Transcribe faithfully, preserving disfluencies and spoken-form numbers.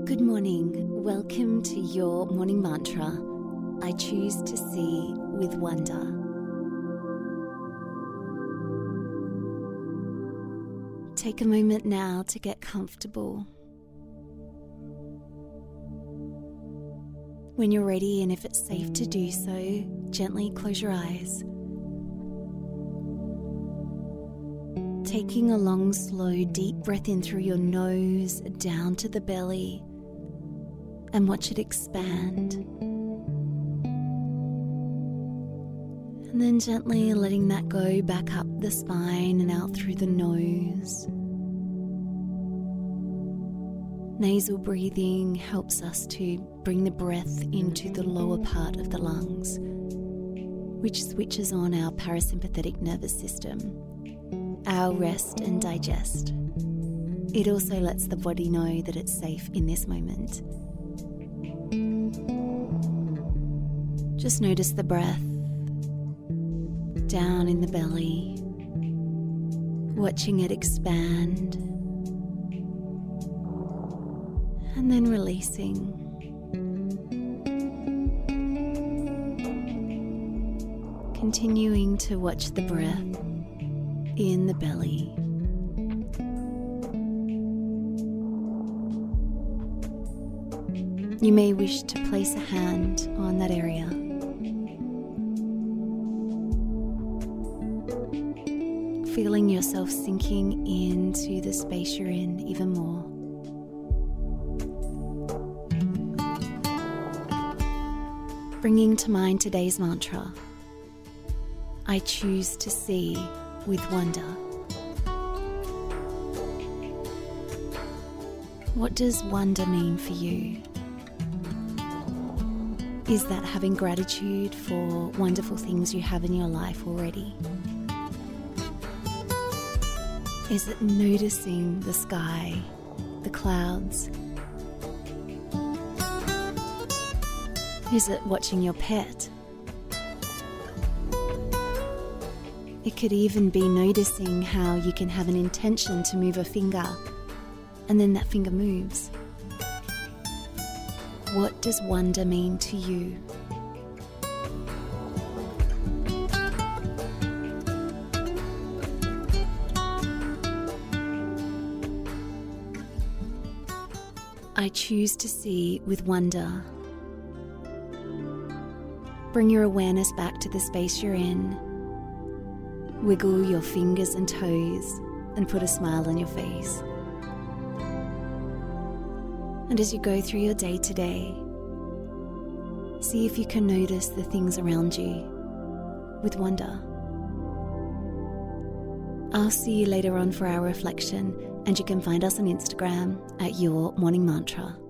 Good morning. Welcome to your morning mantra. I choose to see with wonder. Take a moment now to get comfortable. When you're ready, and if it's safe to do so, gently close your eyes. Taking a long, slow, deep breath in through your nose, down to the belly, and watch it expand. And then gently letting that go back up the spine and out through the nose. Nasal breathing helps us to bring the breath into the lower part of the lungs, which switches on our parasympathetic nervous system, our rest and digest. It also lets the body know that it's safe in this moment. Just notice the breath down in the belly, watching it expand, and then releasing. Continuing to watch the breath in the belly. You may wish to place a hand on that area. Feeling yourself sinking into the space you're in even more. Bringing to mind today's mantra, I choose to see with wonder. What does wonder mean for you? Is that having gratitude for wonderful things you have in your life already? Is it noticing the sky, the clouds? Is it watching your pet? It could even be noticing how you can have an intention to move a finger, and then that finger moves. What does wonder mean to you? I choose to see with wonder. Bring your awareness back to the space you're in. Wiggle your fingers and toes and put a smile on your face. And as you go through your day today, see if you can notice the things around you with wonder. I'll see you later on for our reflection, and you can find us on Instagram at Your Morning Mantra.